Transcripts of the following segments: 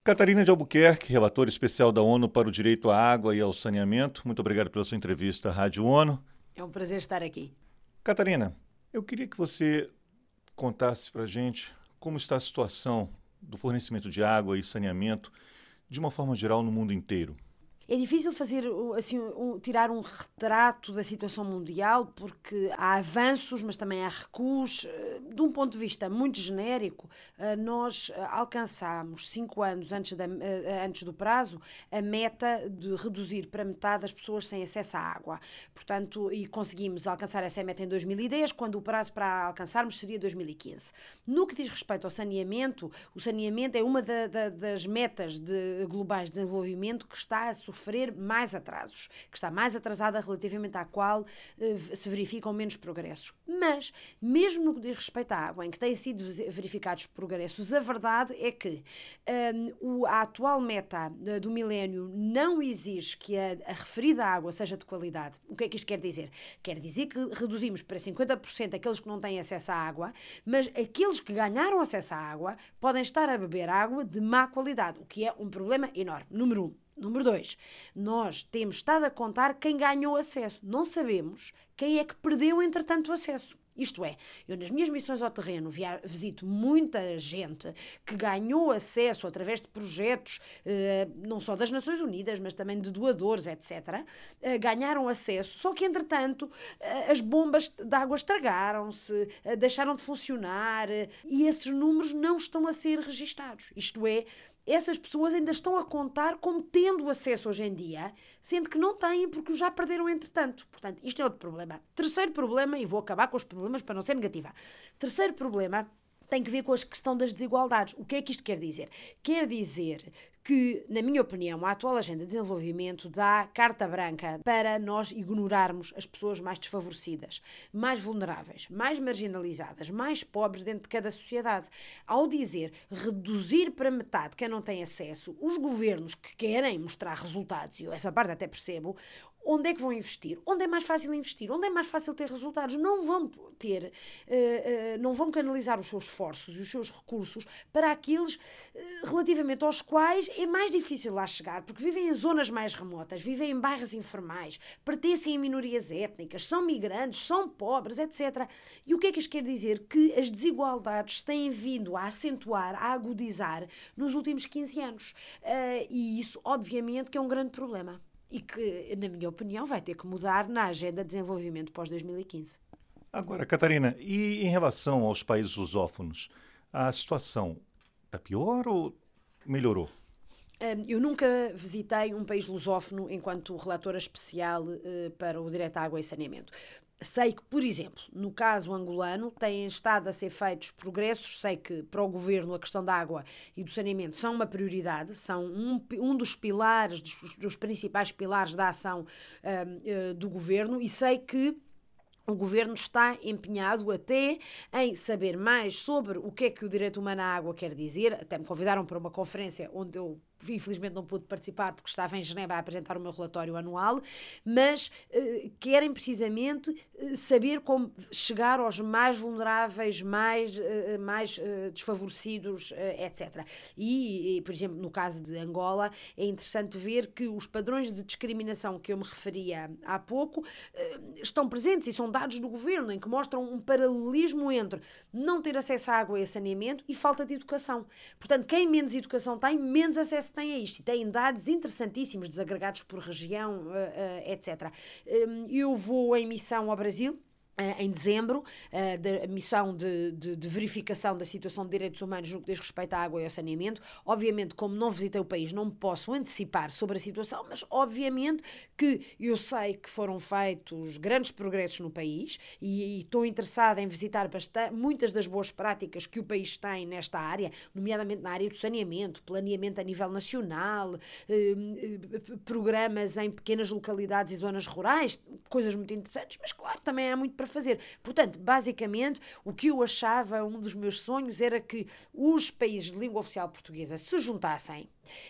Catarina de Albuquerque, relatora especial da ONU para o Direito à Água e ao Saneamento. Muito obrigado pela sua entrevista à Rádio ONU. É um prazer estar aqui. Catarina, eu queria que você contasse para a gente como está a situação do fornecimento de água e saneamento de uma forma geral no mundo inteiro. É difícil fazer tirar um retrato da situação mundial porque há avanços, mas também há recuos. De um ponto de vista muito genérico, nós alcançámos 5 anos antes do prazo a meta de reduzir para metade as pessoas sem acesso à água. Portanto, e conseguimos alcançar essa meta em 2010, quando o prazo para alcançarmos seria 2015. No que diz respeito ao saneamento, o saneamento é uma das metas globais de desenvolvimento que está a sofrer mais atrasos, que está mais atrasada relativamente à qual se verificam menos progressos. Mas, mesmo no que diz respeito à água, em que têm sido verificados progressos, a verdade é que a atual meta do milénio não exige que a referida água seja de qualidade. O que é que isto quer dizer? Quer dizer que reduzimos para 50% aqueles que não têm acesso à água, mas aqueles que ganharam acesso à água podem estar a beber água de má qualidade, o que é um problema enorme. Número 1. Número 2, nós temos estado a contar quem ganhou acesso. Não sabemos quem é que perdeu, entretanto, o acesso. Isto é, eu nas minhas missões ao terreno visito muita gente que ganhou acesso através de projetos, não só das Nações Unidas, mas também de doadores, etc. Ganharam acesso, só que entretanto as bombas de água estragaram-se, deixaram de funcionar e esses números não estão a ser registados. Isto é, essas pessoas ainda estão a contar como tendo acesso hoje em dia, sendo que não têm porque já perderam entretanto. Portanto, isto é outro problema. Terceiro problema, e vou acabar com os problemas para não ser negativa. Terceiro problema tem que ver com a questão das desigualdades. O que é que isto quer dizer? Quer dizer que, na minha opinião, a atual agenda de desenvolvimento dá carta branca para nós ignorarmos as pessoas mais desfavorecidas, mais vulneráveis, mais marginalizadas, mais pobres dentro de cada sociedade. Ao dizer reduzir para metade quem não tem acesso, os governos que querem mostrar resultados, e eu essa parte até percebo, onde é que vão investir? Onde é mais fácil investir? Onde é mais fácil ter resultados? Não vão canalizar os seus esforços e os seus recursos para aqueles relativamente aos quais é mais difícil lá chegar, porque vivem em zonas mais remotas, vivem em bairros informais, pertencem a minorias étnicas, são migrantes, são pobres, etc. E o que é que isto quer dizer? Que as desigualdades têm vindo a acentuar, a agudizar nos últimos 15 anos. E isso, obviamente, que é um grande problema. E que, na minha opinião, vai ter que mudar na agenda de desenvolvimento pós-2015. Agora, Catarina, e em relação aos países lusófonos, a situação está pior ou melhorou? Eu nunca visitei um país lusófono enquanto relatora especial para o direito à água e saneamento. Sei que, por exemplo, no caso angolano, têm estado a ser feitos progressos. Sei que para o governo a questão da água e do saneamento são uma prioridade, são um dos pilares, dos principais pilares da ação do governo, e sei que o governo está empenhado até em saber mais sobre o que é que o direito humano à água quer dizer. Até me convidaram para uma conferência onde eu infelizmente não pude participar porque estava em Genebra a apresentar o meu relatório anual, mas querem precisamente saber como chegar aos mais vulneráveis, mais desfavorecidos, etc. E, por exemplo, no caso de Angola, é interessante ver que os padrões de discriminação que eu me referia há pouco estão presentes e são dados do governo, em que mostram um paralelismo entre não ter acesso à água e a saneamento e falta de educação. Portanto, quem menos educação tem, menos acesso tem a isto. E têm dados interessantíssimos, desagregados por região, etc. Eu vou em missão ao Brasil em dezembro, da missão de verificação da situação de direitos humanos no que diz respeito à água e ao saneamento. Obviamente, como não visitei o país, não me posso antecipar sobre a situação, mas obviamente que eu sei que foram feitos grandes progressos no país e estou interessada em visitar muitas das boas práticas que o país tem nesta área, nomeadamente na área do saneamento, planeamento a nível nacional, programas em pequenas localidades e zonas rurais, coisas muito interessantes, mas claro, também há muito para fazer. Portanto, basicamente, o que eu achava, um dos meus sonhos, era que os países de língua oficial portuguesa se juntassem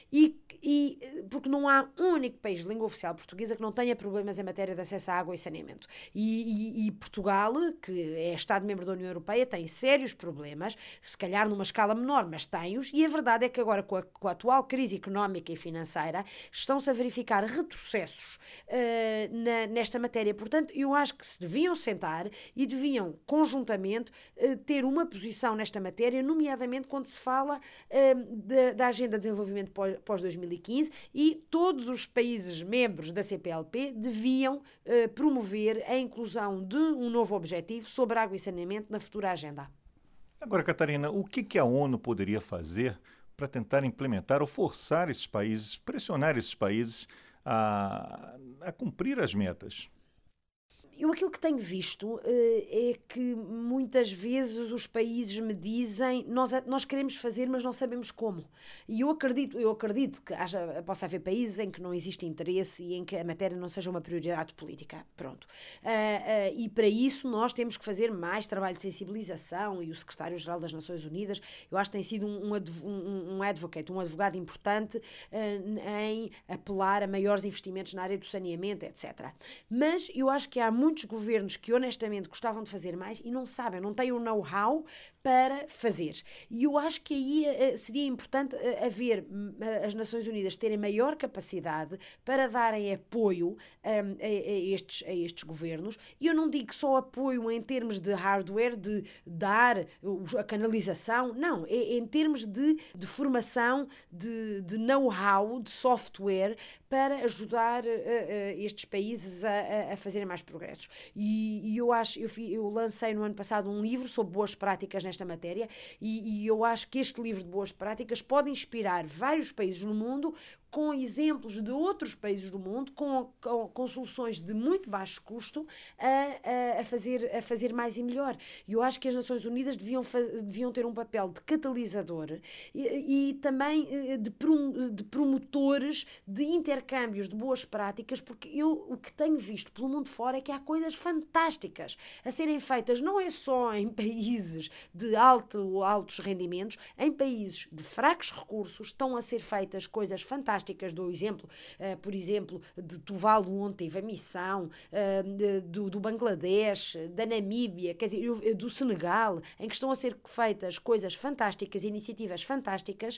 porque não há um único país de língua oficial portuguesa que não tenha problemas em matéria de acesso à água e saneamento. E Portugal, que é Estado-membro da União Europeia, tem sérios problemas, se calhar numa escala menor, mas tem-os, e a verdade é que agora, com a atual crise económica e financeira, estão-se a verificar retrocessos nesta matéria. Portanto, eu acho que se deviam sentar e deviam, conjuntamente, ter uma posição nesta matéria, nomeadamente quando se fala da Agenda de Desenvolvimento pós-2015, e todos os países membros da CPLP deviam promover a inclusão de um novo objetivo sobre água e saneamento na futura agenda. Agora, Catarina, o que a ONU poderia fazer para tentar implementar ou forçar esses países, pressionar esses países a cumprir as metas? Eu aquilo que tenho visto é que muitas vezes os países me dizem nós queremos fazer, mas não sabemos como. E eu acredito que possa haver países em que não existe interesse e em que a matéria não seja uma prioridade política. Pronto. E para isso nós temos que fazer mais trabalho de sensibilização, e o secretário-geral das Nações Unidas, eu acho que tem sido um advogado importante em apelar a maiores investimentos na área do saneamento, etc. Mas eu acho que há muitos governos que honestamente gostavam de fazer mais e não sabem, não têm o know-how para fazer. E eu acho que aí seria importante haver as Nações Unidas terem maior capacidade para darem apoio a estes governos. E eu não digo só apoio em termos de hardware, de dar a canalização, não, é em termos de formação, de know-how, de software, para ajudar estes países a fazerem mais progressos. E eu lancei no ano passado um livro sobre boas práticas nesta matéria, e eu acho que este livro de boas práticas pode inspirar vários países no mundo, com exemplos de outros países do mundo, com soluções de muito baixo custo, a fazer mais e melhor. E eu acho que as Nações Unidas deviam ter um papel de catalisador e também de promotores de intercâmbios de boas práticas, porque o que tenho visto pelo mundo fora é que há coisas fantásticas a serem feitas, não é só em países de altos rendimentos, em países de fracos recursos estão a ser feitas coisas fantásticas. Dou exemplo, por exemplo, de Tuvalu, onde teve a missão, do Bangladesh, da Namíbia, quer dizer, do Senegal, em que estão a ser feitas coisas fantásticas, iniciativas fantásticas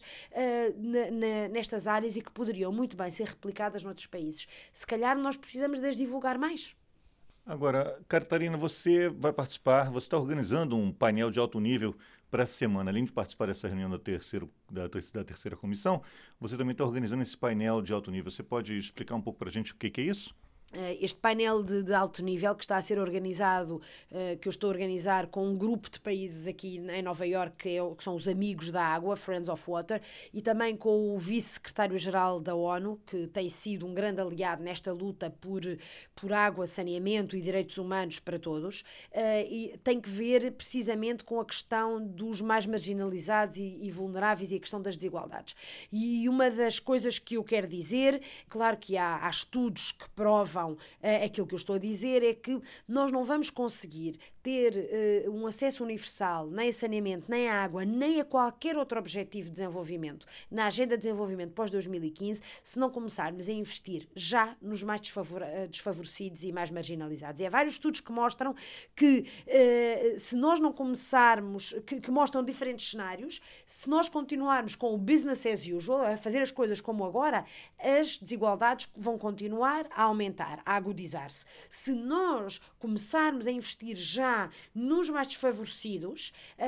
nestas áreas, e que poderiam muito bem ser replicadas noutros países. Se calhar nós precisamos de as divulgar mais. Agora, Catarina, você vai participar, você está organizando um painel de alto nível para essa semana. Além de participar dessa reunião da terceira comissão, você também está organizando esse painel de alto nível. Você pode explicar um pouco para a gente o que é isso? Este painel de alto nível que está a ser organizado, que eu estou a organizar com um grupo de países aqui em Nova Iorque, que são os Amigos da Água, Friends of Water, e também com o vice-secretário-geral da ONU, que tem sido um grande aliado nesta luta por água, saneamento e direitos humanos para todos, e tem que ver precisamente com a questão dos mais marginalizados e vulneráveis, e a questão das desigualdades. E uma das coisas que eu quero dizer, claro que há estudos que provam aquilo que eu estou a dizer, é que nós não vamos conseguir ter um acesso universal nem a saneamento, nem a água, nem a qualquer outro objetivo de desenvolvimento na Agenda de Desenvolvimento pós-2015 se não começarmos a investir já nos mais desfavorecidos e mais marginalizados. E há vários estudos que mostram que se nós não começarmos, que mostram diferentes cenários, se nós continuarmos com o business as usual, a fazer as coisas como agora, as desigualdades vão continuar a aumentar, a agudizar-se. Se nós começarmos a investir já nos mais desfavorecidos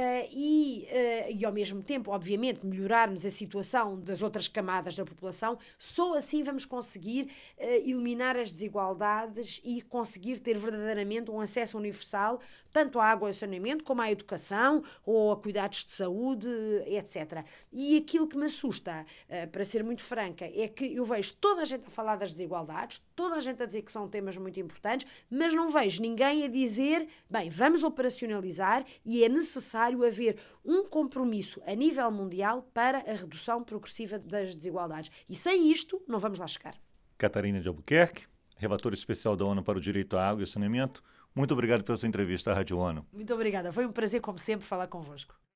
e ao mesmo tempo, obviamente, melhorarmos a situação das outras camadas da população, só assim vamos conseguir eliminar as desigualdades e conseguir ter verdadeiramente um acesso universal, tanto à água e ao saneamento, como à educação ou a cuidados de saúde, etc. E aquilo que me assusta, para ser muito franca, é que eu vejo toda a gente a falar das desigualdades, toda a gente a dizer que são temas muito importantes, mas não vejo ninguém a dizer, bem, vamos operacionalizar, e é necessário haver um compromisso a nível mundial para a redução progressiva das desigualdades. E sem isto, não vamos lá chegar. Catarina de Albuquerque, relatora especial da ONU para o Direito à Água e ao Saneamento, Muito obrigado pela sua entrevista à Rádio ONU. Muito obrigada. Foi um prazer, como sempre, falar convosco.